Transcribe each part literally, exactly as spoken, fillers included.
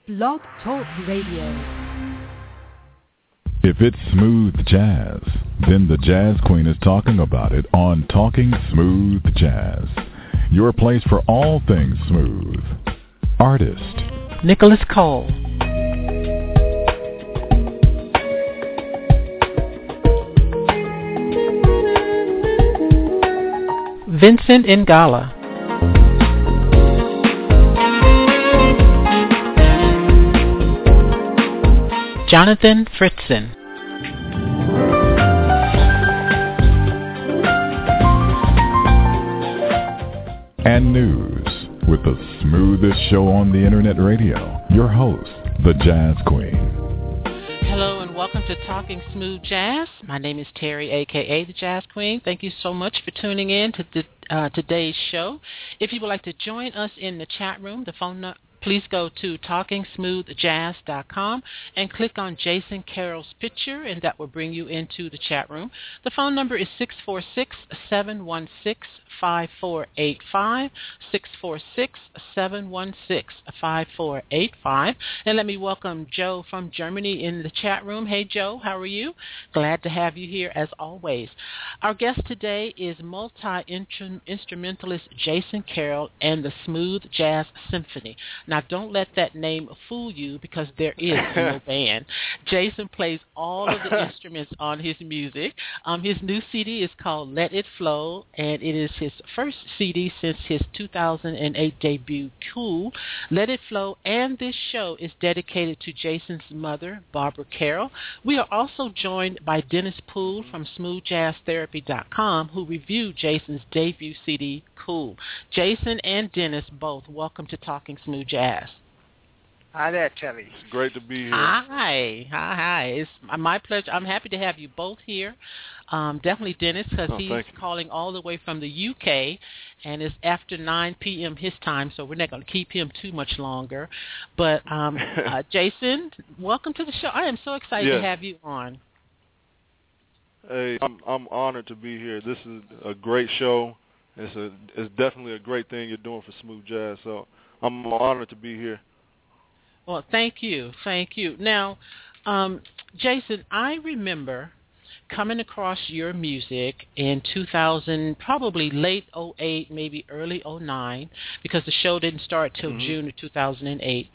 Blog Talk Radio. If it's smooth jazz, then the Jazz Queen is talking about it on Talking Smooth Jazz. Your place for all things smooth. Artist Nicholas Cole. Vincent Ingala. Jonathan Fritzen. And news with the smoothest show on the internet radio. Your host, the Jazz Queen. Hello and welcome to Talking Smooth Jazz. My name is Terry, a k a. the Jazz Queen. Thank you so much for tuning in to the, uh, today's show. If you would like to join us in the chat room, the phone number, please go to talking smooth jazz dot com and click on Jason Carroll's picture, and that will bring you into the chat room. The phone number is six four six, seven one six, five four eight five, six four six, seven one six, five four eight five. And let me welcome Joe from Germany in the chat room. Hey, Joe, how are you? Glad to have you here as always. Our guest today is multi-instrumentalist Jason Carroll and the Smooth Jazz Symphony. Now, don't let that name fool you because there is no band. Jason plays all of the instruments on his music. Um, his new C D is called Let It Flow, and it is his first C D since his two thousand eight debut, Cool. Let It Flow and this show is dedicated to Jason's mother, Barbara Carroll. We are also joined by Dennis Poole from smooth jazz therapy dot com, who reviewed Jason's debut C D, Cool. Jason and Dennis both, welcome to Talking Smooth Jazz. Hi there, Terry. It's great to be here. Hi, hi, hi. It's my pleasure. I'm happy to have you both here. Um, definitely Dennis, because oh, he's calling all the way from the U K, and it's after nine p.m. his time, so we're not going to keep him too much longer. But um, uh, Jason, welcome to the show. I am so excited yes. to have you on. Hey, I'm, I'm honored to be here. This is a great show. It's a, it's definitely a great thing you're doing for smooth jazz, so I'm honored to be here. Well, thank you. Thank you. Now, um, Jason, I remember coming across your music in two thousand, probably late oh eight, maybe early oh nine, because the show didn't start till mm-hmm. June of two thousand eight.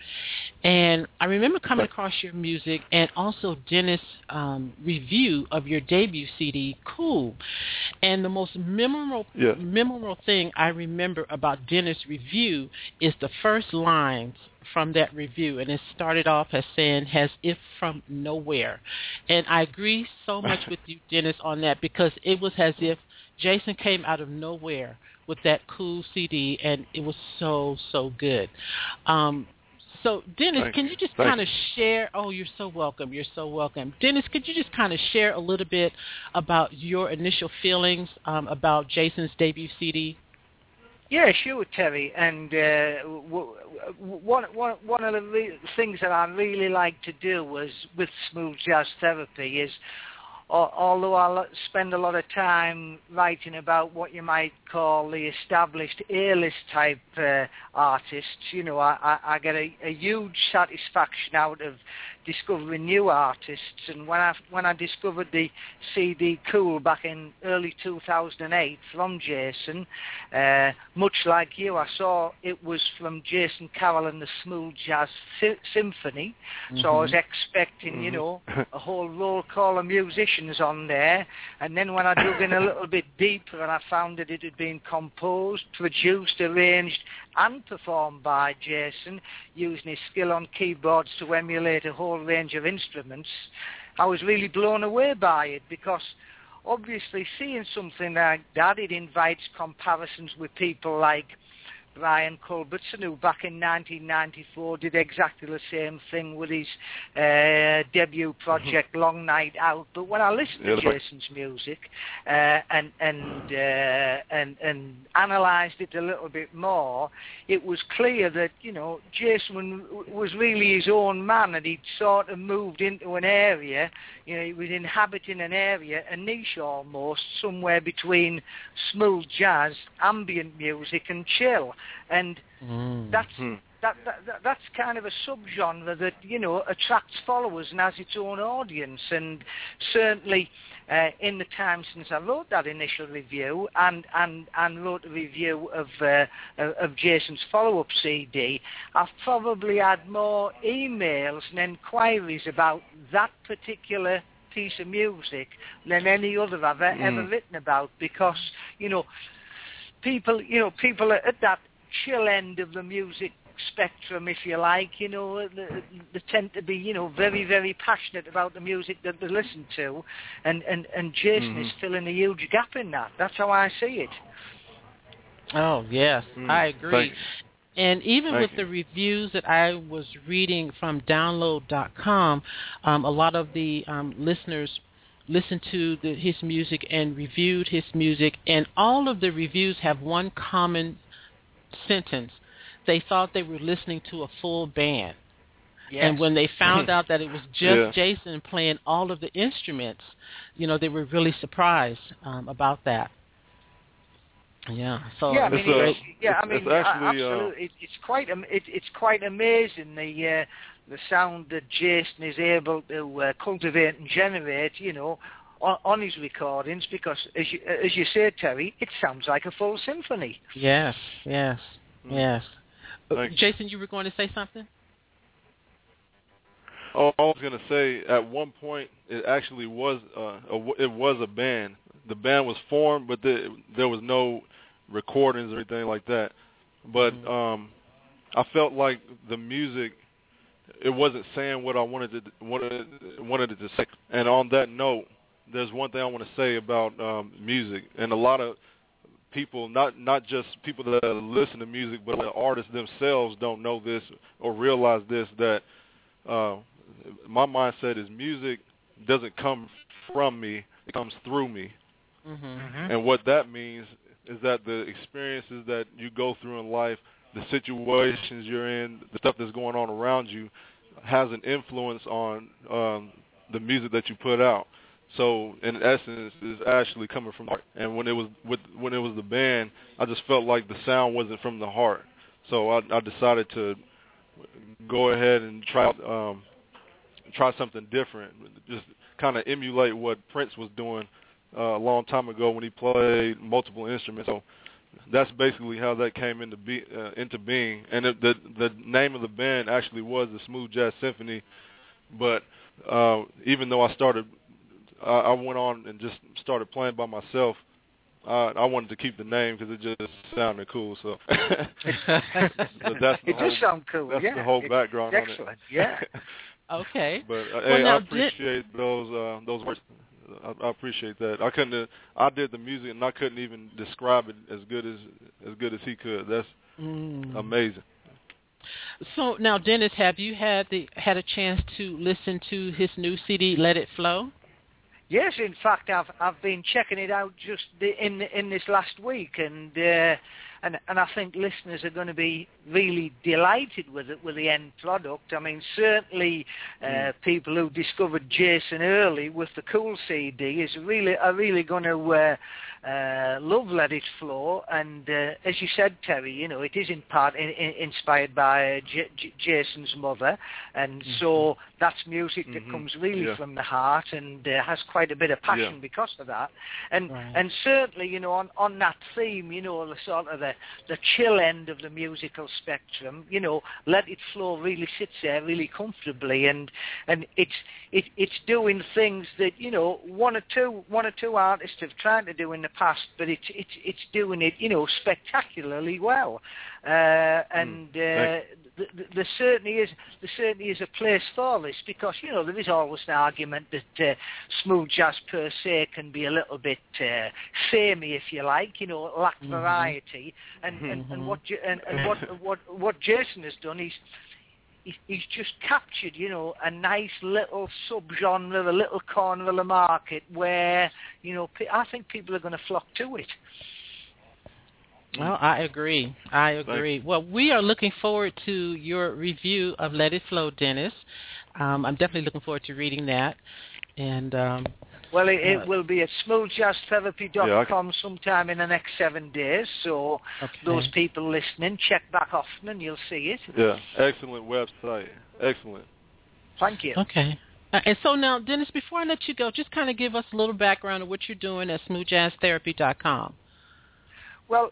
And I remember coming across your music and also Dennis' um, review of your debut C D, Cool. And the most memorable, yes. memorable thing I remember about Dennis' review is the first lines from that review, and it started off as saying, "As if from nowhere." And I agree so much with you, Dennis, on that, because it was as if Jason came out of nowhere with that Cool C D, and it was so, so good. Um, so, Dennis, Thank can you. you just Thank kind of share, oh, you're so welcome, you're so welcome. Dennis, could you just kind of share a little bit about your initial feelings um, about Jason's debut C D? Yeah, sure, Terry. And uh, w- w- one, one, one of the re- things that I really like to do was with smooth jazz therapy is, uh, although I l- spend a lot of time writing about what you might call the established A-list type uh, artists, you know, I, I, I get a, a huge satisfaction out of discovering new artists. And when I when I discovered the C D Cool back in early two thousand eight from Jason, uh, much like you, I saw it was from Jason Carroll and the Smooth Jazz Sy- Symphony. Mm-hmm. So I was expecting, mm-hmm. you know, a whole roll call of musicians on there. And then when I dug in a little bit deeper, and I found that it had been composed, produced, arranged, and performed by Jason, using his skill on keyboards to emulate a whole range of instruments, I was really blown away by it, because obviously seeing something like that, it invites comparisons with people like Brian Culbertson, who back in nineteen ninety-four did exactly the same thing with his uh, debut project, mm-hmm. Long Night Out. But when I listened to Jason's music uh, and and uh, and and analysed it a little bit more, it was clear that, you know, Jason was really his own man, and he'd sort of moved into an area, you know, he was inhabiting an area, a niche almost, somewhere between smooth jazz, ambient music, and chill. And mm. that's that, that, that that's kind of a subgenre that, you know, attracts followers and has its own audience. And certainly uh, in the time since I wrote that initial review and and, and wrote a review of uh, of Jason's follow-up C D, I've probably had more emails and inquiries about that particular piece of music than any other I've mm. ever written about, because, you know, people, you know, people at that chill end of the music spectrum, if you like, you know, they, they tend to be, you know, very, very passionate about the music that they listen to, and, and, and Jason mm. is filling a huge gap in that. That's how I see it. Oh, yes, mm. I agree. And even Thank with you. the reviews that I was reading from download dot com, um, a lot of the um, listeners listened to the, his music and reviewed his music, and all of the reviews have one common sentence. They thought they were listening to a full band. Yes. And when they found out that it was just yeah. Jason playing all of the instruments, you know, they were really surprised um, about that. Yeah. So yeah, I mean, it's, uh, it's, yeah, I mean, it's actually, absolutely, uh, it, it's quite, it, it's quite amazing the uh, the sound that Jason is able to uh, cultivate and generate, you know, on, on his recordings. Because, as you, as you say, Terry, it sounds like a full symphony. Yes. Yes. Mm. Yes. Uh, Jason, Jason, you were going to say something? Oh, I was going to say, at one point, it actually was uh, a, it was a band. The band was formed, but the, there was no recordings or anything like that. But mm-hmm. um, I felt like the music, it wasn't saying what I wanted to wanted wanted it to say. And on that note, there's one thing I want to say about um, music, and a lot of people, not not just people that listen to music, but the artists themselves don't know this or realize this, that uh, my mindset is music doesn't come from me, it comes through me. Mm-hmm. And what that means is that the experiences that you go through in life, the situations you're in, the stuff that's going on around you, has an influence on um, the music that you put out. So, in essence, it's actually coming from the heart. And when it was with when it was the band, I just felt like the sound wasn't from the heart. So I, I decided to go ahead and try um, try something different, just kind of emulate what Prince was doing uh, a long time ago when he played multiple instruments. So that's basically how that came into be uh, into being. And it, the the name of the band actually was the Smooth Jazz Symphony. But uh, even though I started, I, I went on and just started playing by myself. Uh, I wanted to keep the name because it just sounded cool. So but that's the it whole, does sound cool. That's yeah. the whole it's background excellent. on it. Yeah. Okay. But uh, well, hey, now, I appreciate did... those uh, those words. I, I appreciate that. I couldn't. Uh, I did the music and I couldn't even describe it as good as as good as he could. That's mm. amazing. So now, Dennis, have you had the had a chance to listen to his new C D, Let It Flow? Yes, in fact, I've I've been checking it out just in in this last week, and uh, and and I think listeners are going to be really delighted with it, with the end product. I mean, certainly uh, mm. people who discovered Jason early with the Cool C D is really are really going to uh, uh, love Let It Flow. And uh, as you said, Terry, you know, it is in part in, in, inspired by uh, J- J- Jason's mother, and mm-hmm. so that's music that mm-hmm. comes really yeah. from the heart and uh, has quite a bit of passion yeah. because of that. And right. and certainly, you know, on, on that theme, you know, the sort of the, the chill end of the musical spectrum, you know, Let It Flow really sits there really comfortably, and and it's it, it's doing things that, you know, one or two one or two artists have tried to do in the past, but it's it's it's doing it, you know, spectacularly well. Uh, and uh, th- th- there certainly is there certainly is a place for this, because, you know, there is always an argument that uh, smooth jazz per se can be a little bit uh, samey, if you like, you know, lack mm-hmm. variety. And, mm-hmm. and, and what and, and what what what Jason has done, he's he's just captured, you know, a nice little subgenre, a little corner of the market where, you know, I think people are going to flock to it. Well, I agree. I agree. Well, we are looking forward to your review of Let It Flow, Dennis. Um, I'm definitely looking forward to reading that. And um, Well, it, it will be at smooth jazz therapy dot com yeah, sometime in the next seven days. So okay. those people listening, check back often and you'll see it. Yeah, excellent website. Excellent. Thank you. Okay. Uh, and so now, Dennis, before I let you go, just kind of give us a little background of what you're doing at smooth jazz therapy dot com. Well,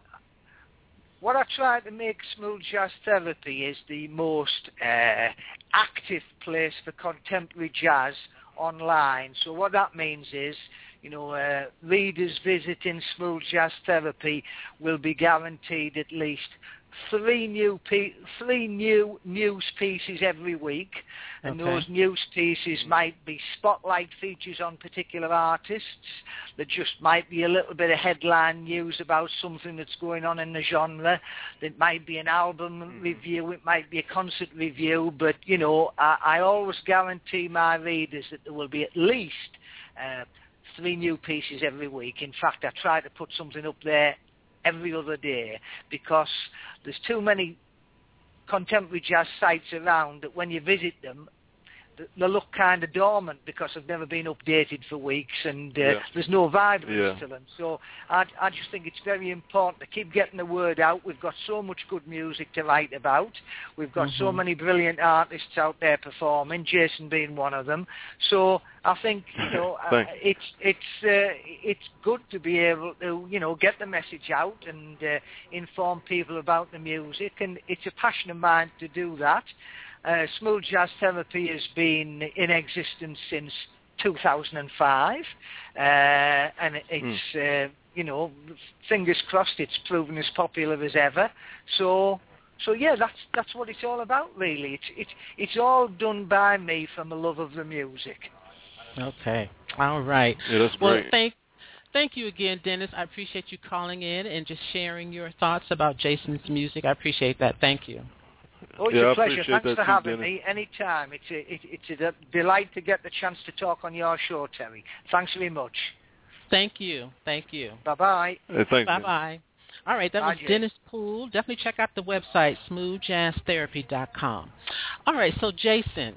what I try to make Smooth Jazz Therapy is the most uh, active place for contemporary jazz online. So what that means is, you know, uh, readers visiting Smooth Jazz Therapy will be guaranteed at least three new pe- three new news pieces every week, and Okay. those news pieces might be spotlight features on particular artists. There just might be a little bit of headline news about something that's going on in the genre. It might be an album mm-hmm. review, it might be a concert review, but, you know, I, I always guarantee my readers that there will be at least uh, three new pieces every week. In fact, I try to put something up there every other day, because there's too many contemporary jazz sites around that when you visit them, they look kind of dormant because they've never been updated for weeks, and uh, yeah. there's no vibrance yeah. to them. So I, I just think it's very important to keep getting the word out. We've got so much good music to write about. We've got mm-hmm. so many brilliant artists out there performing, Jason being one of them. So I think, you know, uh, it's it's uh, it's good to be able to, you know, get the message out and uh, inform people about the music, and it's a passion of mine to do that. Uh, Smooth Jazz Therapy has been in existence since two thousand five, uh, and it's, mm. uh, you know, fingers crossed it's proven as popular as ever. So, so yeah, that's that's what it's all about, really. It's it's it's all done by me from a love of the music. Okay, all right. Yeah, that's well, great. Thank, thank you again, Dennis. I appreciate you calling in and just sharing your thoughts about Jason's music. I appreciate that. Thank you. Oh, it's yeah, a pleasure. Thanks for too, having Dennis. me. Anytime. It's a, it, it's a delight to get the chance to talk on your show, Terry. Thanks very much. Thank you. Thank you. Bye-bye. Hey, thanks, Bye-bye. All right, that Bye, was Jay. Dennis Poole. Definitely check out the website, smooth jazz therapy dot com. All right, so Jason,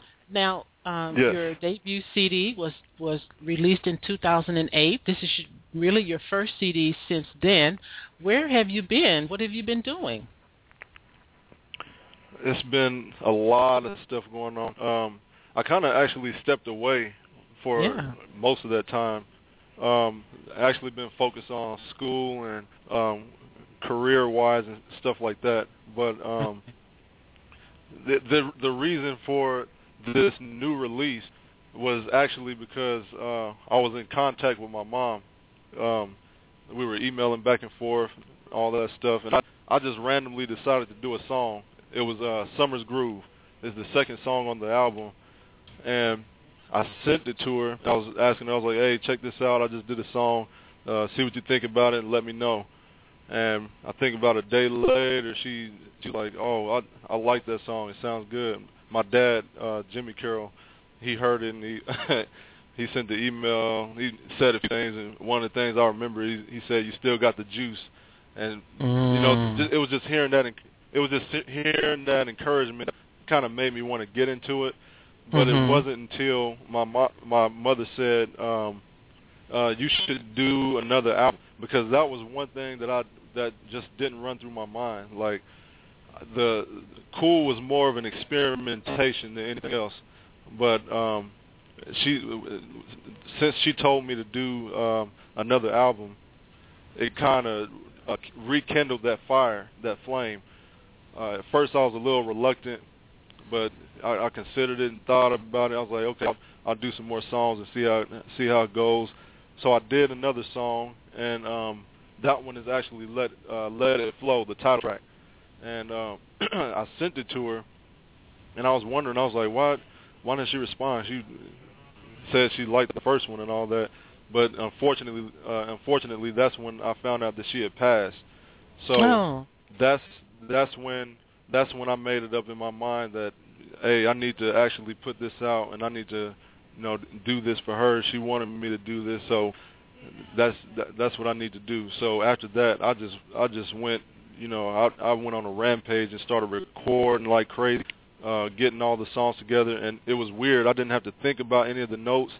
now um, yes. your debut C D was, was released in two thousand eight. This is really your first C D since then. Where have you been? What have you been doing? It's been a lot of stuff going on. Um, I kind of actually stepped away for yeah. most of that time. Um, actually been focused on school and um, career-wise and stuff like that. But um, the, the the reason for this new release was actually because uh, I was in contact with my mom. Um, we were emailing back and forth, all that stuff, and I, I just randomly decided to do a song. It was uh, Summer's Groove. It's the second song on the album, and I sent it to her. I was asking her, I was like, hey, check this out. I just did a song. Uh, see what you think about it and let me know. And I think about a day later, she she's like, oh, I, I like that song. It sounds good. My dad, uh, Jimmy Carroll, he heard it, and he he sent the email. He said a few things, and one of the things I remember, he, he said, you still got the juice. And, mm. you know, just, it was just hearing that, it was just hearing that encouragement kind of made me want to get into it. But mm-hmm. it wasn't until my mo- my mother said, um, uh, you should do another album, because that was one thing that I that just didn't run through my mind. Like, the Cool was more of an experimentation than anything else. But um, she, since she told me to do um, another album, it kind of uh, rekindled that fire, that flame. Uh, at first, I was a little reluctant, but I, I considered it and thought about it. I was like, okay, I'll, I'll do some more songs and see how see how it goes. So I did another song, and um, that one is actually Let uh, Let It Flow, the title track. And um, I sent it to her, and I was wondering, I was like, why why didn't she respond? She said she liked the first one and all that, but unfortunately, uh, unfortunately, that's when I found out that she had passed. So oh. that's that's when that's when I made it up in my mind that, hey, I need to actually put this out, and I need to, you know, do this for her. She wanted me to do this, so that's that, that's what I need to do. So after that, I just I just went, you know, I, I went on a rampage and started recording like crazy, uh, getting all the songs together, and it was weird. I didn't have to think about any of the notes.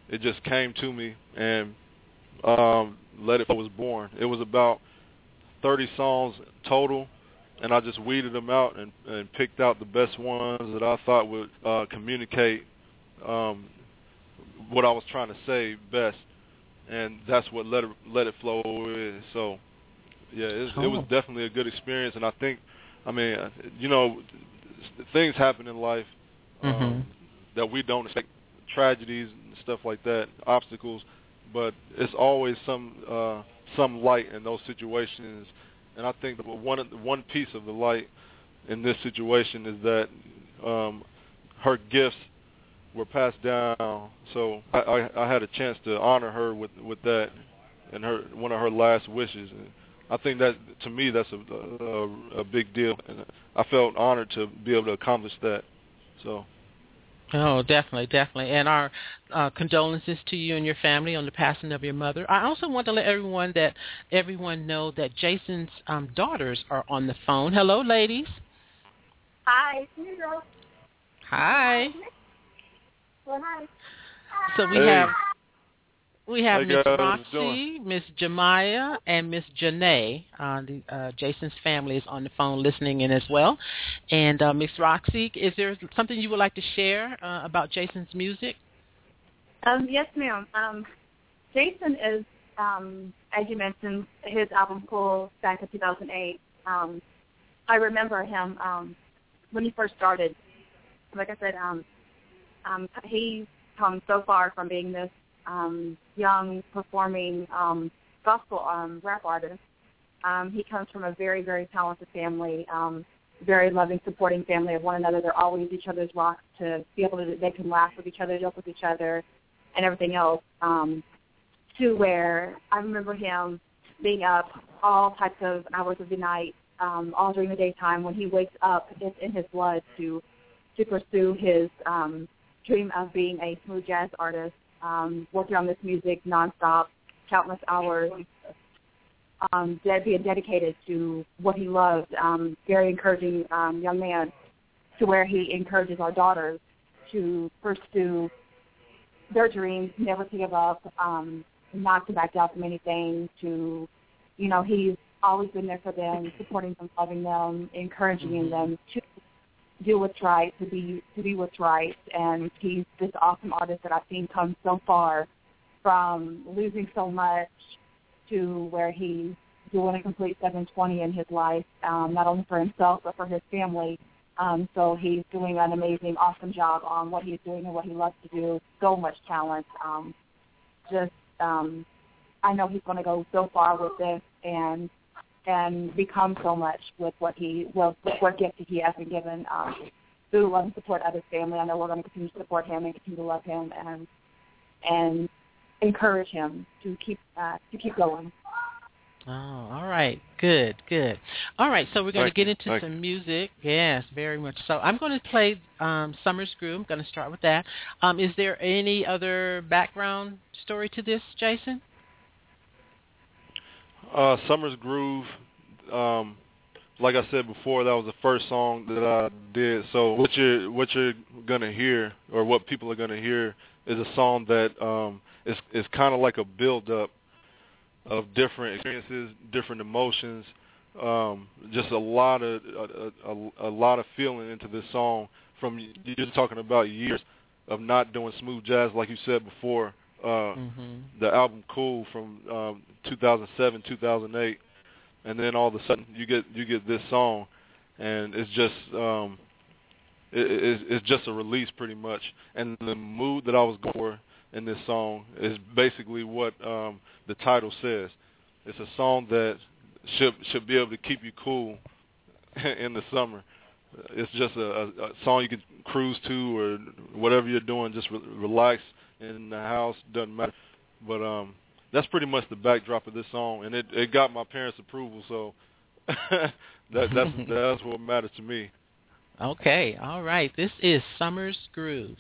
it just came to me, and um, Let It Flow was born. It was about thirty songs total, and I just weeded them out and, and picked out the best ones that I thought would uh, communicate um, what I was trying to say best, and that's what Let It, Let It Flow is. So, yeah, it, oh. it was definitely a good experience, and I think, I mean, you know, things happen in life um, mm-hmm. that we don't expect, tragedies and stuff like that, obstacles, but it's always some uh, some light in those situations. And I think that one one piece of the light in this situation is that um, her gifts were passed down. So I, I, I had a chance to honor her with with that, and her one of her last wishes. And I think that, to me, that's a, a, a big deal, and I felt honored to be able to accomplish that. So. Oh, definitely, definitely. And our uh, condolences to you and your family on the passing of your mother. I also want to let everyone that everyone know that Jason's um, daughters are on the phone. Hello, ladies. Hi. Hi. Well, hi. So we hey. have we have hey Miss guys, Roxy, Miss Jemiah, and Miss Janae. Uh, the, uh, Jason's family is on the phone listening in as well. And uh, Miss Roxy, is there something you would like to share uh, about Jason's music? Um, yes, ma'am. Um, Jason is, um, as you mentioned, his album Cool back in two thousand eight. Um, I remember him um, when he first started. Like I said, um, um, he's come so far from being this um, young, performing um, gospel um, rap artist. Um, he comes from a very, very talented family, um, very loving, supporting family of one another. They're always each other's rocks to be able to, they can laugh with each other, joke with each other, and everything else, um, to where I remember him being up all types of hours of the night, um, all during the daytime. When he wakes up, it's in his blood to to pursue his um, dream of being a smooth jazz artist, um, working on this music nonstop, countless hours, um, being dedicated to what he loved. Um, very encouraging um, young man, to where he encourages our daughters to pursue their dreams, never to give up, um, not to back down from anything. To, you know, he's always been there for them, supporting them, loving them, encouraging mm-hmm. them to do what's right, to be to be what's right. And he's this awesome artist that I've seen come so far from losing so much to where he's doing a complete seven twenty in his life, um, not only for himself but for his family. Um, so he's doing an amazing, awesome job on what he's doing and what he loves to do. So much talent. Um, just, um, I know he's going to go so far with this and and become so much with what he, well, with what gift he has been given um, through love and support of his family. I know we're going to continue to support him and continue to love him and and encourage him to keep uh, to keep going. Oh, all right. Good, good. All right, so we're going Thank to get you. into Thank some you. music. Yes, very much so. I'm going to play um, Summer's Groove. I'm going to start with that. Um, is there any other background story to this, Jason? Uh, Summer's Groove, um, like I said before, that was the first song that I did. So what you're what you're gonna hear, or what people are gonna hear, is a song that um, is is kind of like a build up of different experiences, different emotions, um, just a lot of a, a, a lot of feeling into this song. From you're talking about years of not doing smooth jazz, like you said before. Uh, mm-hmm. The album Cool from um, two thousand seven, two thousand eight, and then all of a sudden you get you get this song, and it's just um, it, it's, it's just a release pretty much. And the mood that I was going for in this song is basically what um, the title says. It's a song that should should be able to keep you cool in the summer. It's just a, a, a song you can cruise to, or whatever you're doing, just re- relax in the house, doesn't matter. But um, that's pretty much the backdrop of this song, and it, it got my parents' approval, so that, that's that's what matters to me. Okay, all right. This is Summer's Groove.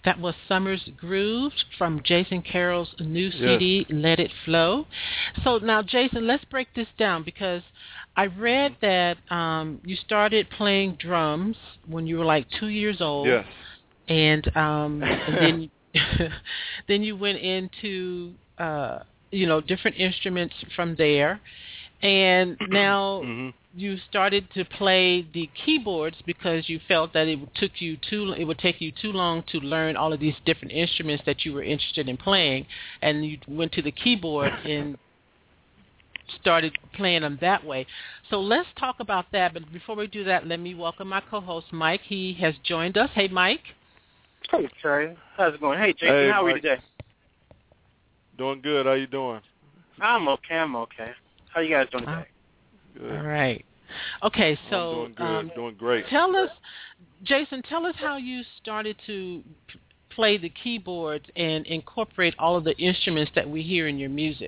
That was Summer's Groove from Jason Carroll's new Yes. C D, Let It Flow. So now, Jason, let's break this down because I read that um, you started playing drums when you were like two years old. Yes. And, um, and then then you went into uh, you know different instruments from there, and now mm-hmm. you started to play the keyboards because you felt that it took you too it would take you too long to learn all of these different instruments that you were interested in playing, and you went to the keyboard and started playing them that way. So let's talk about that. But before we do that, let me welcome my co-host Mike. He has joined us. Hey, Mike. Hey, Terry. How's it going? Hey, Jason. Hey, how are Mike. you today? Doing good. How you doing? I'm okay. I'm okay. How you guys doing today? Good. All right. Okay, so I'm doing good. um, doing great. Tell us, Jason, tell us how you started to p- play the keyboards and incorporate all of the instruments that we hear in your music.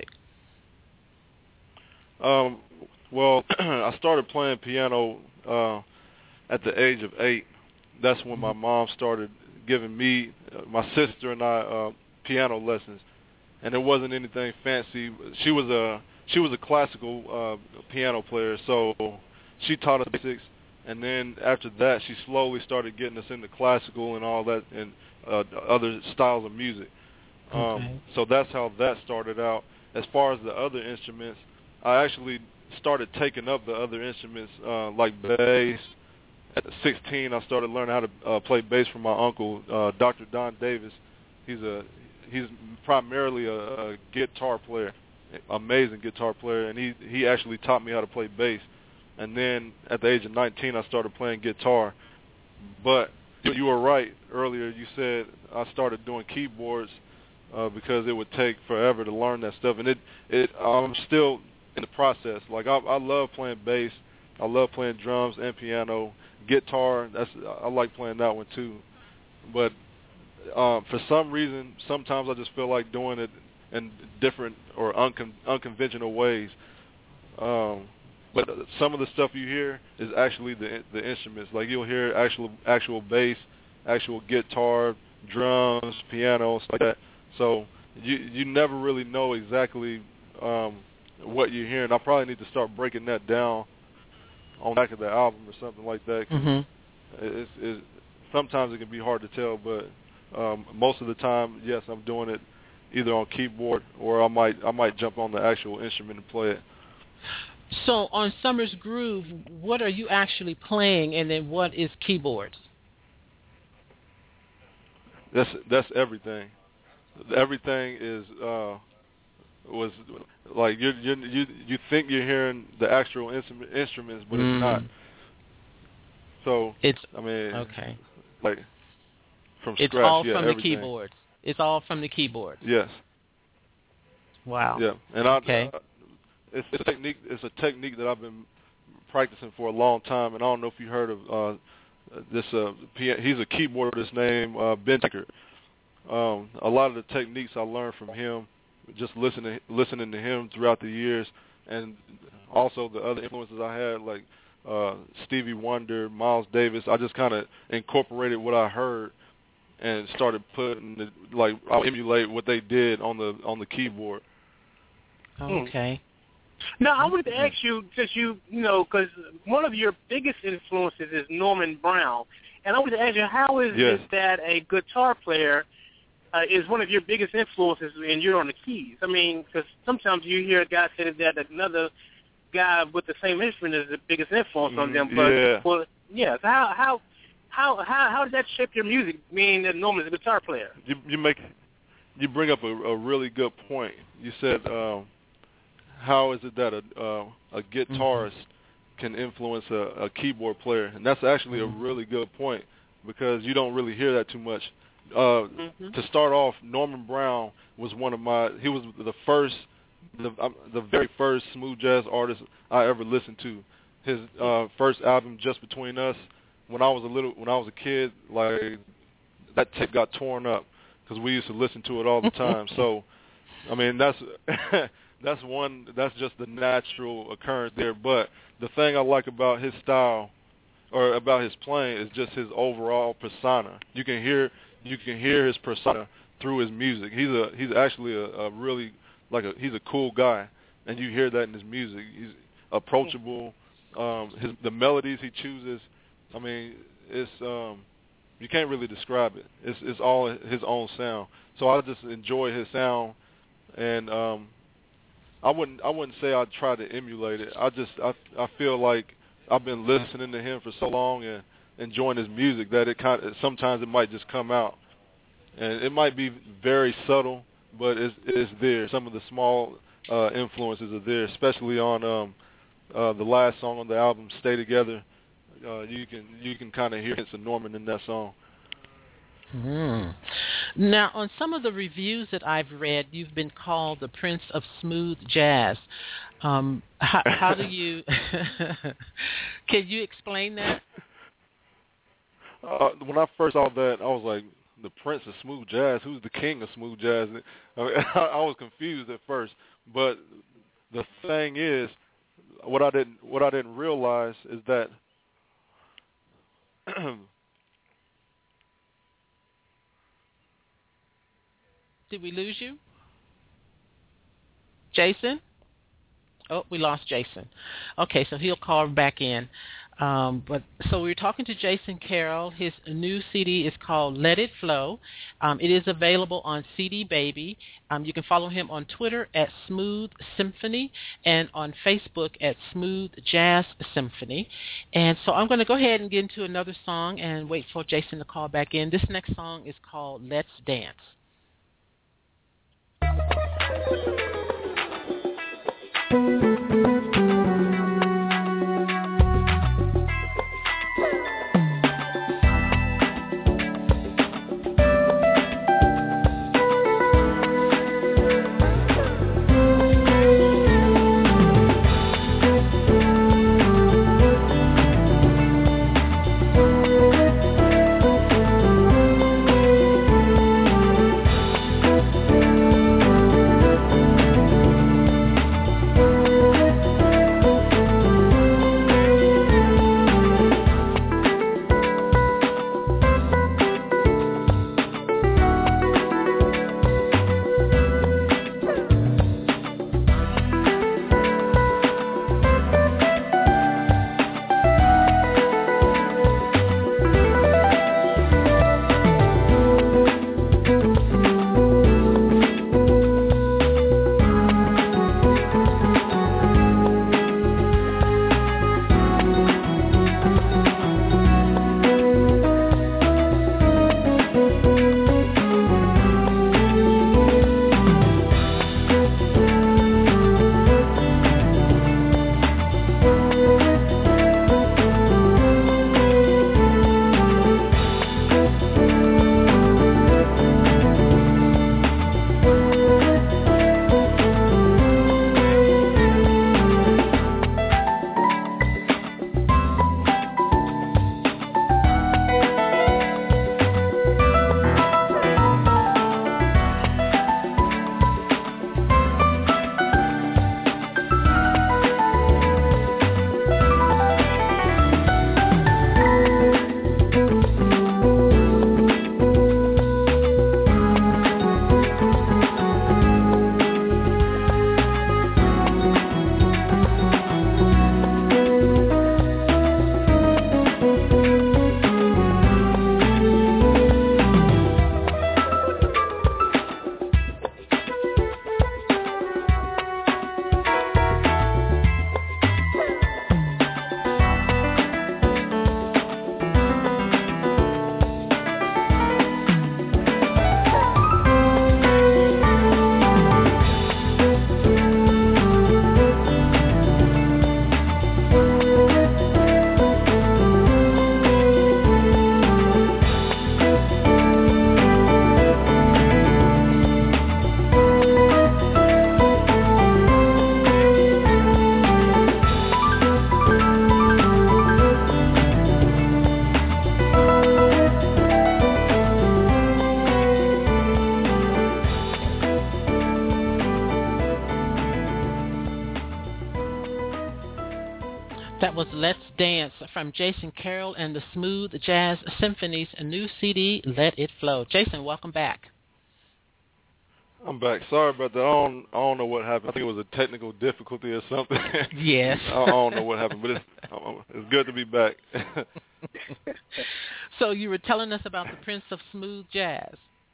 Um, well, I started playing piano uh, at the age of eight. That's when my mom started giving me, uh, my sister and I, uh, piano lessons, and it wasn't anything fancy. She was a she was a classical uh, piano player, so she taught us basics, and then after that, she slowly started getting us into classical and all that and uh, other styles of music. Um, Okay. So that's how that started out. As far as the other instruments, I actually started taking up the other instruments uh, like bass. At sixteen, I started learning how to uh, play bass from my uncle, uh, Doctor Don Davis. He's a he's primarily a, a guitar player, amazing guitar player, and he he actually taught me how to play bass. And then at the age of nineteen, I started playing guitar. But you were right earlier. You said I started doing keyboards uh, because it would take forever to learn that stuff, and it it I'm still in the process. Like I, I love playing bass, I love playing drums and piano. Guitar, that's I like playing that one too, but um, for some reason, sometimes I just feel like doing it in different or uncon- unconventional ways. Um, but some of the stuff you hear is actually the the instruments. Like you'll hear actual actual bass, actual guitar, drums, piano, stuff like that. So you you never really know exactly um, what you're hearing. I probably need to start breaking that down on the back of the album or something like that. Mm-hmm. It's, it's, sometimes it can be hard to tell, but um, most of the time, yes, I'm doing it either on keyboard or I might I might jump on the actual instrument and play it. So on Summer's Groove, what are you actually playing, and then what is keyboards? That's that's everything. Everything is uh, was like you you you you think you're hearing the actual instrument, instruments, but Mm. it's not. So It's I mean, okay. like from It's scratch, all yeah, from the everything. keyboards. It's all from the keyboards. Yes. Wow. Yeah, and I, Okay. uh, it's a technique. It's a technique that I've been practicing for a long time, and I don't know if you heard of uh, this. Uh, pian- he's a keyboardist named uh, Ben Tankard. Um, a lot of the techniques I learned from him, just listening listening to him throughout the years, and also the other influences I had, like uh, Stevie Wonder, Miles Davis. I just kind of incorporated what I heard and started putting it, like I emulate what they did on the on the keyboard. Okay. Now, I wanted to ask you, because you, you know, because one of your biggest influences is Norman Brown, and I wanted to ask you, how is Yes. it that a guitar player uh, is one of your biggest influences and you're on the keys? I mean, because sometimes you hear a guy say that another guy with the same instrument is the biggest influence on them. But Yeah. well, yeah. So how how how how how did that shape your music? Meaning that Norman's a guitar player. You you make you bring up a, a really good point. You said, um, how is it that a uh, a guitarist mm-hmm. can influence a, a keyboard player? And that's actually mm-hmm. a really good point because you don't really hear that too much. Uh, mm-hmm. To start off, Norman Brown was one of my. He was the first, the um, the very first smooth jazz artist I ever listened to. His uh, first album, Just Between Us. When I was a little, when I was a kid, like that tape got torn up because we used to listen to it all the time. So, I mean, that's that's one. That's just the natural occurrence there. But the thing I like about his style, or about his playing, is just his overall persona. You can hear you can hear his persona through his music. He's a he's actually a, a really like a he's a cool guy, and you hear that in his music. He's approachable. Um, his the melodies he chooses. I mean, it's um, you can't really describe it. It's it's all his own sound. So I just enjoy his sound, and um, I wouldn't I wouldn't say I'd try to emulate it. I just I I feel like I've been listening to him for so long and enjoying his music that it kind of sometimes it might just come out, and it might be very subtle, but it's it's there. Some of the small uh, influences are there, especially on um, uh, the last song on the album, "Stay Together." Uh, you can you can kind of hear hints of Norman in that song. Mm. Now, on some of the reviews that I've read, you've been called the Prince of Smooth Jazz. Um, how, how do you? Can you explain that? Uh, when I first saw that, I was like, the Prince of Smooth Jazz? Who's the king of smooth jazz? I, mean, I was confused at first, but the thing is, what I didn't what I didn't realize is that did we lose you, Jason? Oh, we lost Jason. Okay, so he'll call back in. Um, but so we were talking to Jason Carroll. His new C D is called Let It Flow. Um, it is available on C D Baby. Um, you can follow him on Twitter at Smooth Symphony and on Facebook at Smooth Jazz Symphony. And so I'm going to go ahead and get into another song and wait for Jason to call back in. This next song is called Let's Dance. Thank you. was Let's Dance from Jason Carroll and the Smooth Jazz Symphony's new C D, Let It Flow. Jason, welcome back. I'm back. Sorry about that. I don't, I don't know what happened. I think it was a technical difficulty or something. Yes. I don't know what happened, but it's, it's good to be back. So you were telling us about the Prince of Smooth Jazz.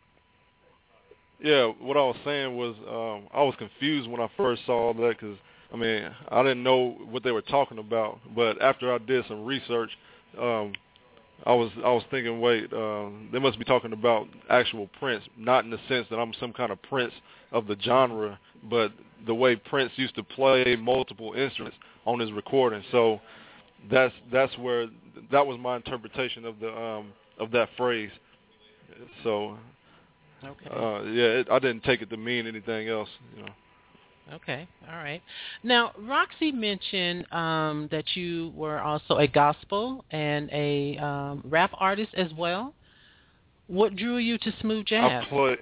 Yeah, what I was saying was um, I was confused when I first saw that because, I mean, I didn't know what they were talking about. But after I did some research, um, I was I was thinking, wait, uh, they must be talking about actual Prince, not in the sense that I'm some kind of Prince of the genre, but the way Prince used to play multiple instruments on his recording. So that's that's where that was my interpretation of the um, of that phrase. So. Okay. Uh, yeah, it, I didn't take it to mean anything else. You know. Okay, all right. Now, Roxy mentioned um, that you were also a gospel and a um, rap artist as well. What drew you to smooth jazz? I play.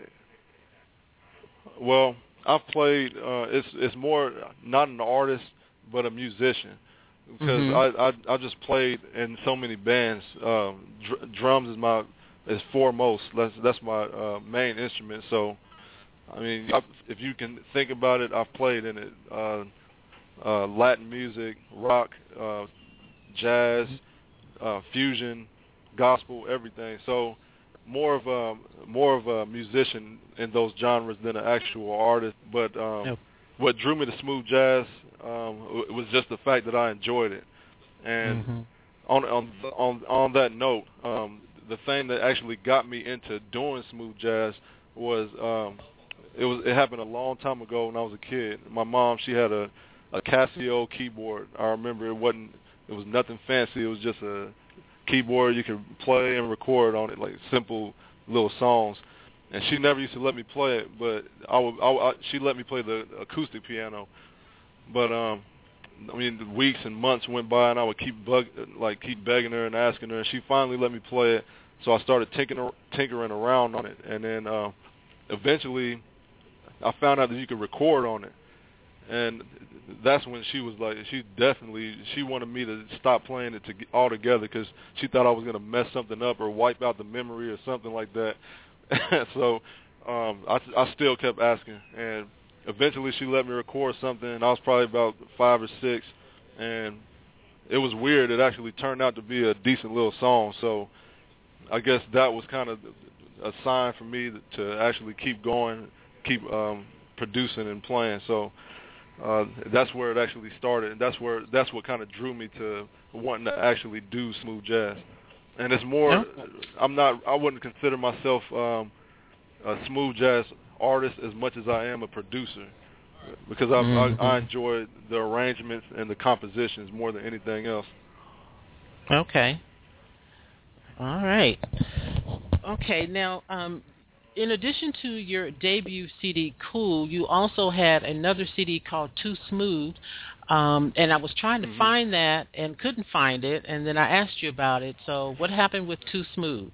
Well, I've played. Uh, it's it's more not an artist, but a musician, because mm-hmm. I, I I just played in so many bands. Um, dr- drums is my is foremost. That's that's my uh, main instrument. So, I mean, I, if you can think about it, I've played in it. Uh, uh, Latin music, rock, uh, jazz, uh, fusion, gospel, everything. So, more of a more of a musician in those genres than an actual artist. But um, yep. what drew me to smooth jazz um, was just the fact that I enjoyed it. And mm-hmm. on on on on that note. Um, The thing that actually got me into doing smooth jazz was um, it was it happened a long time ago when I was a kid. My mom, she had a, a Casio keyboard. I remember it wasn't it was nothing fancy. It was just a keyboard you could play and record on it, like simple little songs. And she never used to let me play it, but I would I, I, she let me play the acoustic piano. But um, I mean, the weeks and months went by, and I would keep bug, like keep begging her and asking her, and she finally let me play it. So I started tinkering, tinkering around on it, and then uh, eventually I found out that you could record on it, and that's when she was like, she definitely she wanted me to stop playing it to get altogether because she thought I was going to mess something up or wipe out the memory or something like that. So um, I, I still kept asking, and eventually she let me record something, and I was probably about five or six, and it was weird. It actually turned out to be a decent little song, so I guess that was kind of a sign for me to actually keep going, keep um, producing and playing. So uh, that's where it actually started, and that's where that's what kind of drew me to wanting to actually do smooth jazz. And it's more, yeah. I'm not, I wouldn't consider myself um, a smooth jazz artist as much as I am a producer, because I, mm-hmm. I, I enjoy the arrangements and the compositions more than anything else. Okay. All right. Okay. Now, um, in addition to your debut C D, Cool, you also had another C D called Too Smooth, um, and I was trying to mm-hmm. find that and couldn't find it, and then I asked you about it. So what happened with Too Smooth?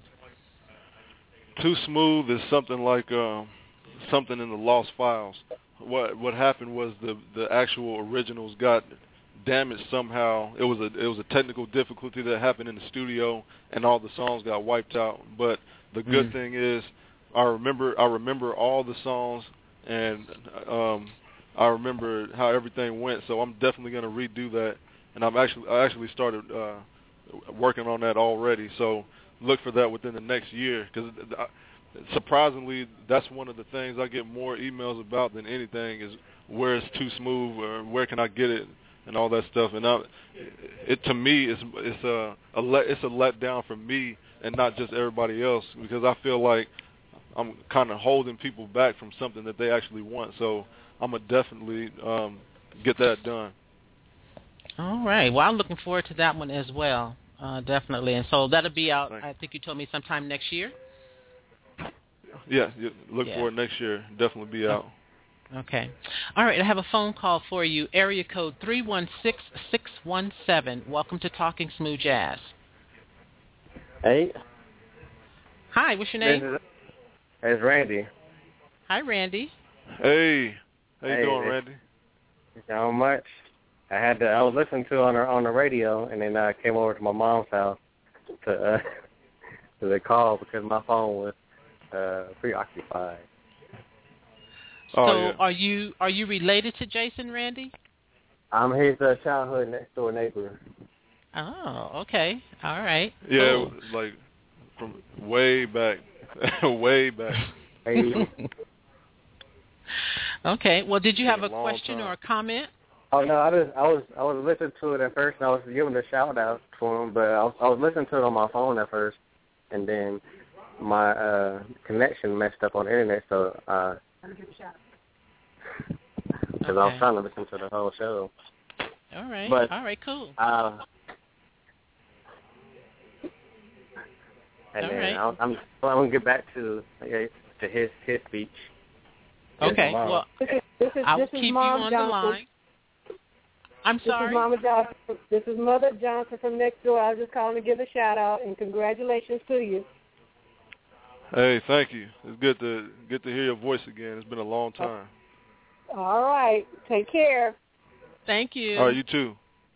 Too Smooth is something like uh, something in the lost files. What what happened was the the actual originals got damaged somehow. It was a it was a technical difficulty that happened in the studio, and all the songs got wiped out. But the good mm. thing is, I remember I remember all the songs, and um, I remember how everything went. So I'm definitely going to redo that, and I'm actually I actually started uh, working on that already. So look for that within the next year, because surprisingly, that's one of the things I get more emails about than anything is where it's Too Smooth or where can I get it and all that stuff. And I, it to me it's it's a, a let, it's a letdown for me and not just everybody else, because I feel like I'm kind of holding people back from something that they actually want. So I'm gonna definitely um, get that done. All right. Well, I'm looking forward to that one as well. Uh, definitely. And so that'll be out. Thanks. I think you told me sometime next year. Yeah, look yeah. for it next year. Definitely be out. Okay. All right, I have a phone call for you. Area code three one six, six one seven. Welcome to Talking Smooth Jazz. Hey. Hi, what's your name? This is, it's Randy. Hi, Randy. Hey. How you hey, doing, Randy? Not much. I had to. I was listening to it on the on the radio, and then I came over to my mom's house to uh, to the call because my phone was uh, preoccupied. So, oh, yeah. are you are you related to Jason, Randy? I'm his uh, childhood next door neighbor. Oh, okay, all right. Yeah, Cool. like from way back, way back. Hey. Okay. Well, did you have a Been a long question time. or a comment? Oh no, I just I was I was listening to it at first, and I was giving a shout out for him, but I was, I was listening to it on my phone at first, and then my uh, connection messed up on the internet, so uh, because I was Okay. trying to listen to the whole show. All right. But, all right. Cool. Uh, and All then right. I'll, I'm well, I'm gonna get back to yeah, to his his speech. His Okay. mom. Well, This is, this is, I will this is keep Mom you on Johnson. the line. I'm This sorry. is Mama Johnson. This is Mother Johnson from next door. I was just calling to give a shout out and congratulations to you. Hey, thank you. It's good to get to hear your voice again. It's been a long time. All right. Take care. Thank you. All right, you too.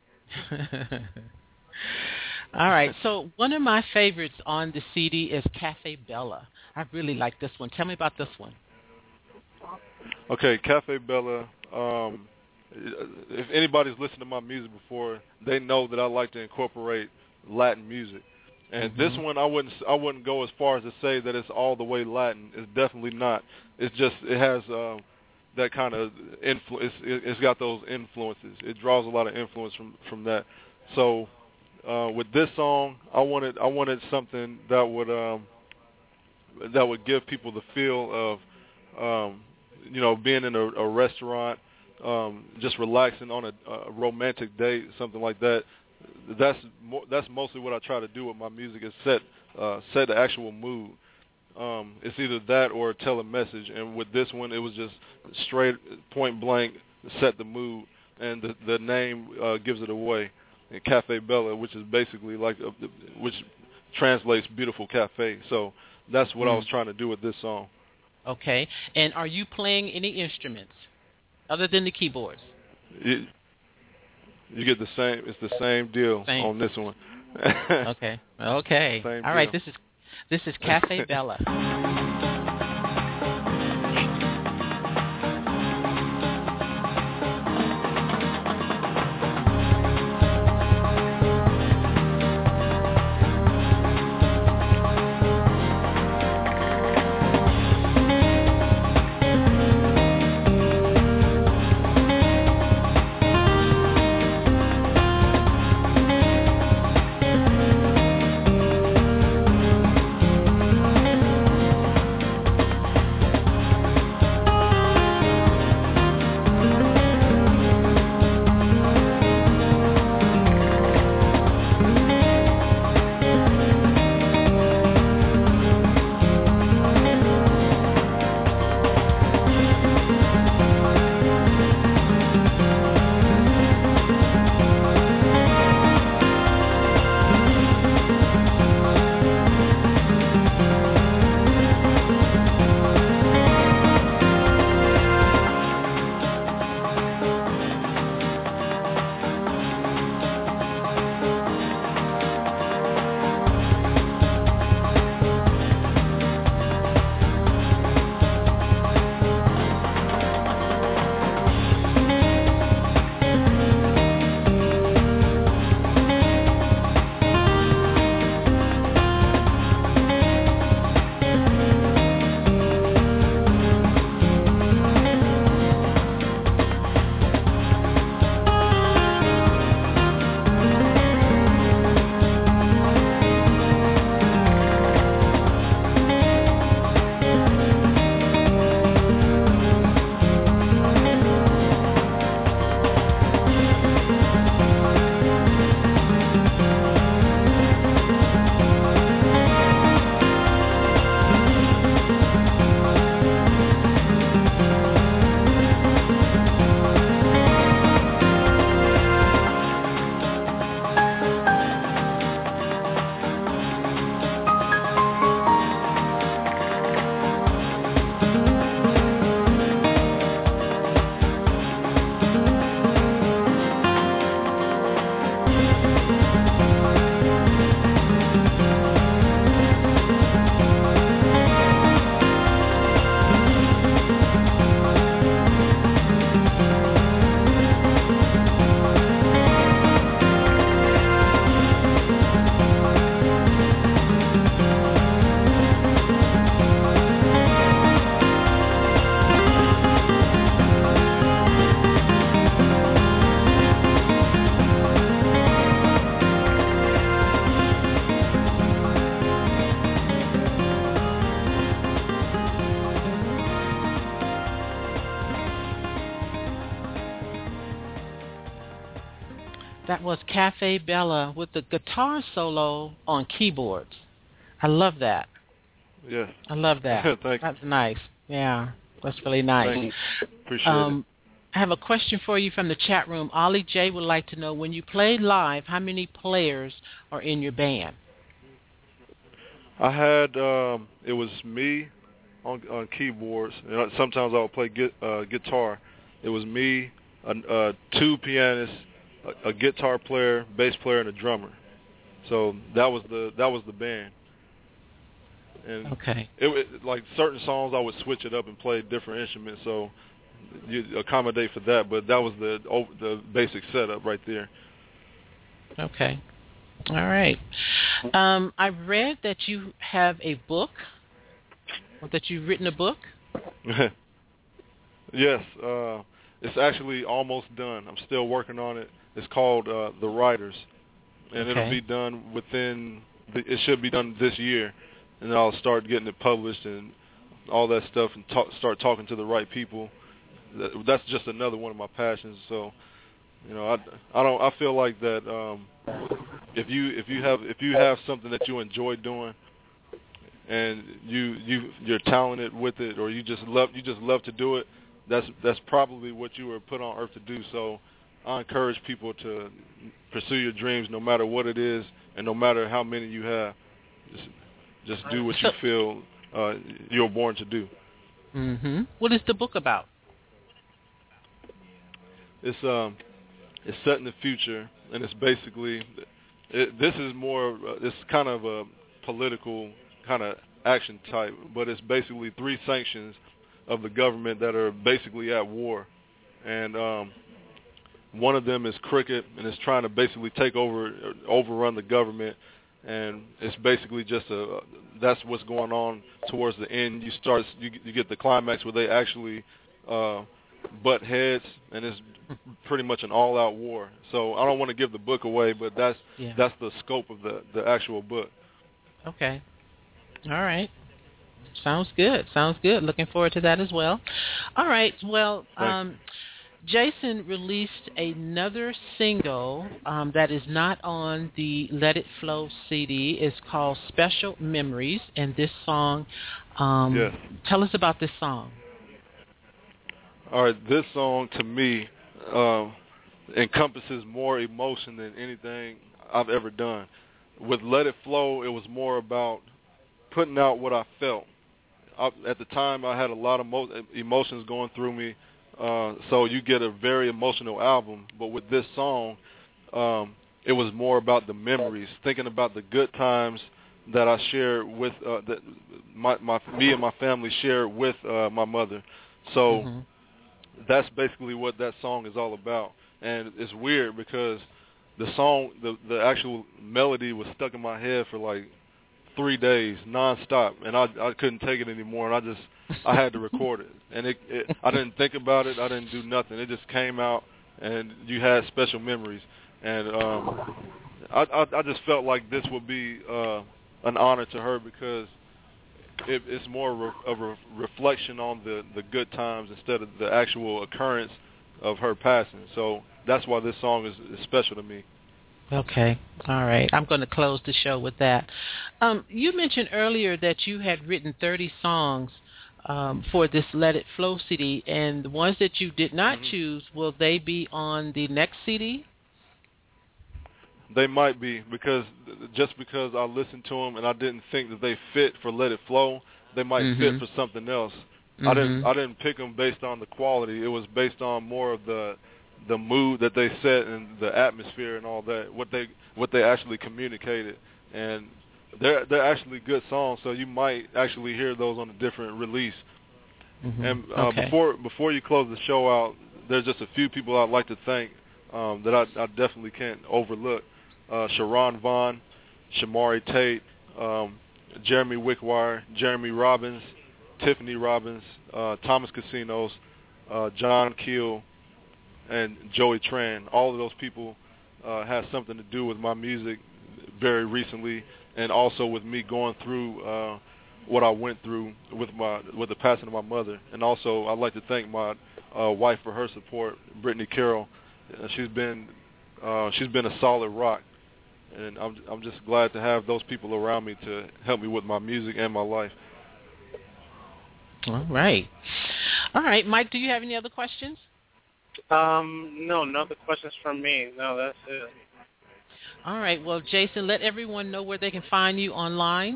All right. So one of my favorites on the C D is Cafe Bella. I really like this one. Tell me about this one. Okay, Cafe Bella. Um, if anybody's listened to my music before, they know that I like to incorporate Latin music. And Mhm. this one, I wouldn't, I wouldn't go as far as to say that it's all the way Latin. It's definitely not. It's just, it has um, that kind of influence. It's, it's got those influences. It draws a lot of influence from from that. So uh, with this song, I wanted, I wanted something that would, um, that would give people the feel of, um, you know, being in a, a restaurant, um, just relaxing on a, a romantic date, something like that. That's mo- that's mostly what I try to do with my music, is set uh, set the actual mood. Um, it's either that or tell a message. And with this one, it was just straight, point blank, set the mood, and the, the name uh, gives it away. And Cafe Bella, which is basically like, a, which translates beautiful cafe. So that's what Mm. I was trying to do with this song. Okay. And are you playing any instruments other than the keyboards? It, you get the same. It's the same deal Same. on this one. Okay. Okay. Same All right. deal. This is this is Cafe Bella. That was Cafe Bella with the guitar solo on keyboards. I love that. Yes. I love that. Thank That's nice. Yeah, that's really nice. Thank you. Appreciate um, it. I have a question for you from the chat room. Ollie J would like to know, when you play live, how many players are in your band? I had, um, it was me on, on keyboards, and sometimes I would play gu- uh, guitar. It was me, uh, uh, two pianists, a, a guitar player, bass player, and a drummer. So that was the that was the band. And okay. It, it like certain songs I would switch it up and play different instruments, so you accommodate for that. But that was the the basic setup right there. Okay. All right. Um, I read that you have a book, or that you've written a book. Yes, uh, it's actually almost done. I'm still working on it. It's called uh, The Writers, and okay. it'll be done within. The, it should be done this year, and then I'll start getting it published and all that stuff, and talk, start talking to the right people. That, that's just another one of my passions. So, you know, I, I don't. I feel like that. Um, if you if you have if you have something that you enjoy doing, and you you you're talented with it, or you just love you just love to do it, that's that's probably what you were put on earth to do. So I encourage people to pursue your dreams, no matter what it is, and no matter how many you have. Just just do what you feel uh, you're born to do. Mm-hmm. What is the book about? It's um it's set in the future, and it's basically it, this is more uh, it's kind of a political kind of action type, but it's basically three sanctions of the government that are basically at war, and um, one of them is Cricket, and it's trying to basically take over, overrun the government, and it's basically just a that's what's going on towards the end. You start you, you get the climax where they actually uh, butt heads, and it's pretty much an all-out war. So I don't want to give the book away, but that's yeah. that's the scope of the the actual book. Okay. All right. Sounds good. Sounds good. Looking forward to that as well. All right. Well, um, Jason released another single um, that is not on the Let It Flow C D. It's called Special Memories, and this song, um, yes. tell us about this song. All right. This song, to me, um, encompasses more emotion than anything I've ever done. With Let It Flow, it was more about putting out what I felt. I, at the time, I had a lot of mo- emotions going through me, uh, so you get a very emotional album. But with this song, um, it was more about the memories, thinking about the good times that I shared with uh, that my, my me and my family shared with uh, my mother. So mm-hmm. that's basically what that song is all about. And it's weird because the song, the the actual melody was stuck in my head for like three days nonstop, and I I couldn't take it anymore, and I just I had to record it, and it, it I didn't think about it, I didn't do nothing, it just came out, and you had Special Memories, and um, I, I I just felt like this would be uh, an honor to her because it, it's more of a reflection on the the good times instead of the actual occurrence of her passing. So that's why this song is, is special to me. Okay. All right. I'm going to close the show with that. Um, you mentioned earlier that you had written thirty songs um, for this Let It Flow C D, and the ones that you did not mm-hmm. choose, will they be on the next C D? They might be, because just because I listened to them and I didn't think that they fit for Let It Flow, they might mm-hmm. fit for something else. Mm-hmm. I didn't I didn't pick them based on the quality. It was based on more of the the mood that they set and the atmosphere and all that, what they what they actually communicated. And they're they're actually good songs, so you might actually hear those on a different release. Mm-hmm. And uh, okay. before before you close the show out, there's just a few people I'd like to thank um, that I, I definitely can't overlook. Uh, Sharon Vaughn, Shamari Tate, um, Jeremy Wickwire, Jeremy Robbins, Tiffany Robbins, uh, Thomas Casinos, uh, John Keel, and Joey Tran. All of those people uh, had something to do with my music very recently, and also with me going through uh, what I went through with my with the passing of my mother. And also, I'd like to thank my uh, wife for her support, Brittany Carroll. Uh, she's been Uh, she's been a solid rock, and I'm I'm just glad to have those people around me to help me with my music and my life. All right. All right, Mike, do you have any other questions? Um, no, no other questions from me. No, that's it. All right. Well, Jason, let everyone know where they can find you online.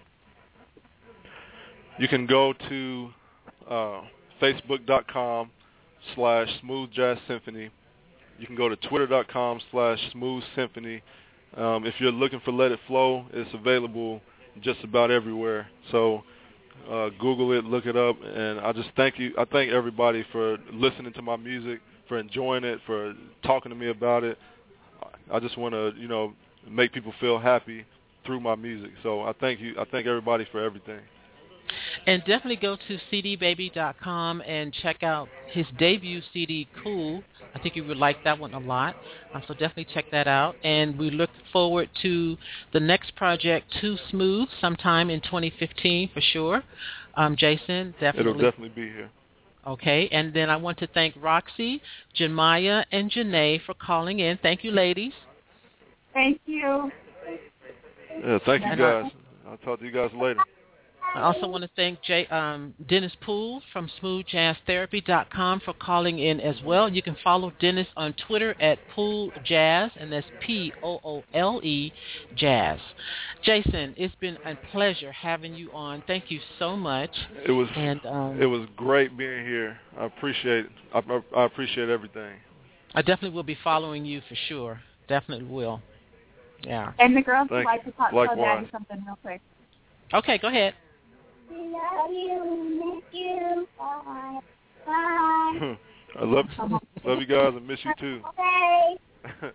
You can go to uh, facebook.com slash Smooth Jazz Symphony. You can go to twitter.com slash Smooth Symphony. Um, if you're looking for Let It Flow, it's available just about everywhere. So uh, Google it, look it up, and I just thank you. I thank everybody for listening to my music, for enjoying it, for talking to me about it. I just want to, you know, make people feel happy through my music. So I thank you. I thank everybody for everything. And definitely go to c d baby dot com and check out his debut C D, Cool. I think you would like that one a lot. Um, so definitely check that out. And we look forward to the next project, Too Smooth, sometime in twenty fifteen for sure. Um, Jason, definitely. It'll definitely be here. Okay. And then I want to thank Roxy, Jemaya, and Janae for calling in. Thank you, ladies. Thank you. Yeah, thank you guys. I'll talk to you guys later. I also want to thank Jay, um, Dennis Poole from smooth jazz therapy dot com for calling in as well. You can follow Dennis on Twitter at Poole Jazz, and that's P O O L E Jazz. Jason, it's been a pleasure having you on. Thank you so much. It was and um, it was great being here. I appreciate it. I, I appreciate everything. I definitely will be following you for sure. Definitely will. Yeah. And the girls Thank would like to talk Likewise. to Daddy something real quick. Okay, go ahead. We love you, miss you, bye. Bye. I love love you guys and miss you too. Okay.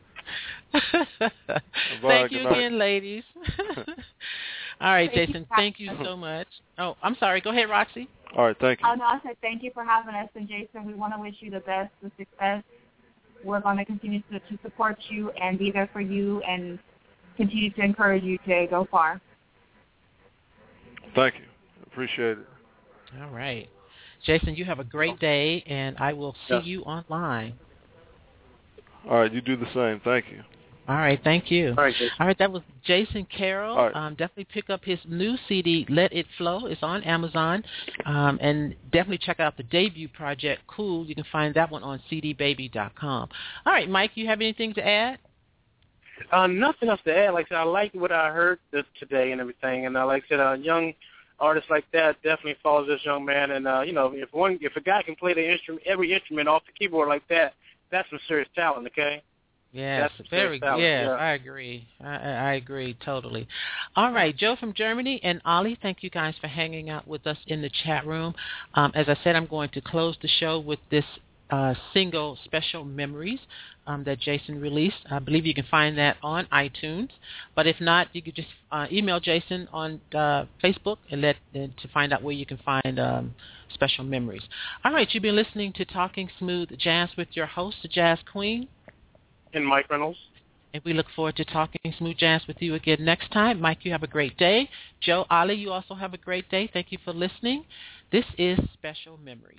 Thank you Good night. again, ladies. All right, Jason, thank you so much. Oh, I'm sorry. Go ahead, Roxy. All right, thank you. Oh, no, I said thank you for having us. And, Jason, we want to wish you the best, the success. We're going to continue to, to support you and be there for you and continue to encourage you to go far. Thank you. Appreciate it. All right. Jason, you have a great day, and I will see Yes. you online. All right, you do the same. Thank you. All right, thank you. All right, Jason. All right, that was Jason Carroll. All right. Um, definitely pick up his new C D, Let It Flow. It's on Amazon. Um, and definitely check out the debut project, Cool. You can find that one on c d baby dot com. All right, Mike, you have anything to add? Uh, nothing else to add. Like I said, I like what I heard this today and everything. And uh, like I said, a young artist like that definitely follows this young man. And uh, you know, if one, if a guy can play the instrument, every instrument off the keyboard like that, that's some serious talent. Okay. Yes, That's very good. talent, Yeah, yeah. I agree. I, I I agree totally. All right, Joe from Germany and Ali, thank you guys for hanging out with us in the chat room. Um, as I said, I'm going to close the show with this uh, single, Special Memories, um, that Jason released. I believe you can find that on iTunes. But if not, you could just uh, email Jason on uh, Facebook and let and to find out where you can find um, Special Memories. All right, you've been listening to Talking Smooth Jazz with your host, the Jazz Queen. And Mike Reynolds. And we look forward to talking smooth jazz with you again next time. Mike, you have a great day. Joe, Ali, you also have a great day. Thank you for listening. This is Special Memories.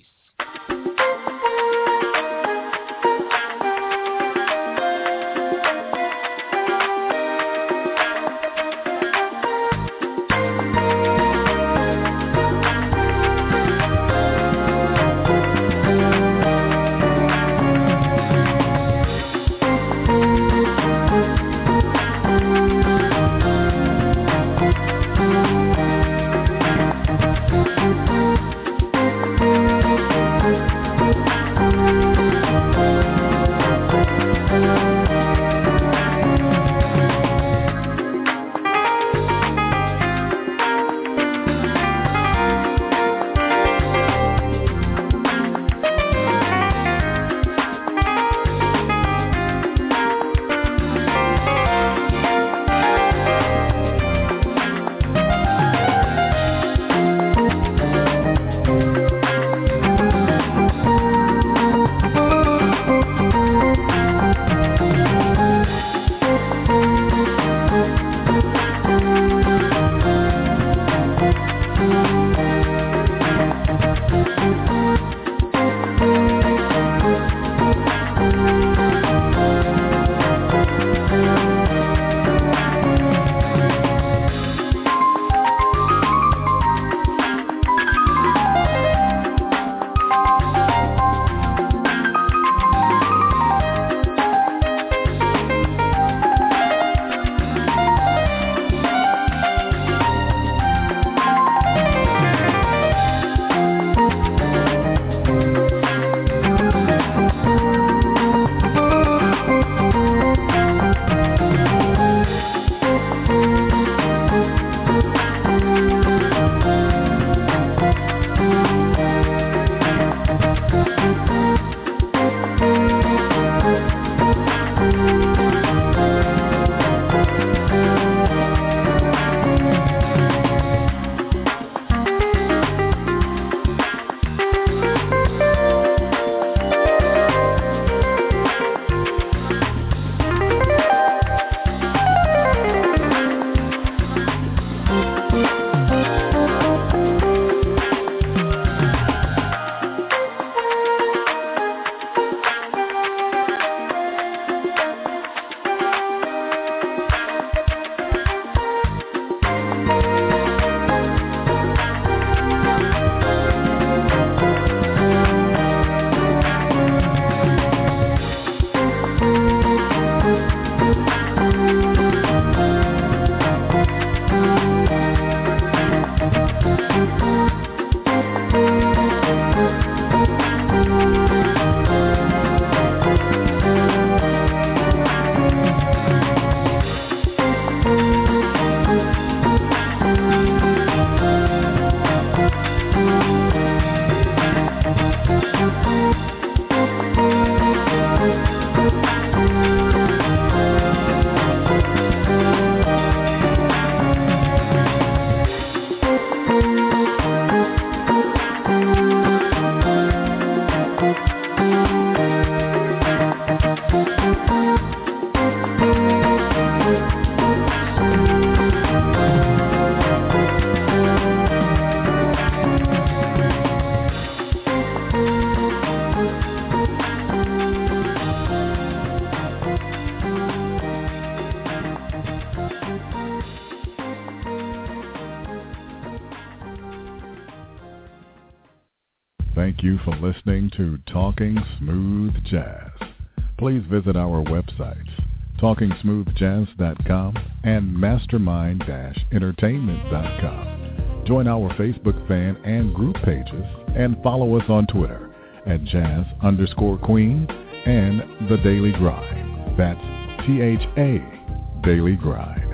Thank you for listening to Talking Smooth Jazz. Please visit our websites, talking smooth jazz dot com and mastermind dash entertainment dot com. Join our Facebook fan and group pages and follow us on Twitter at jazz underscore queen and The Daily Grind. That's T H A Daily Grind.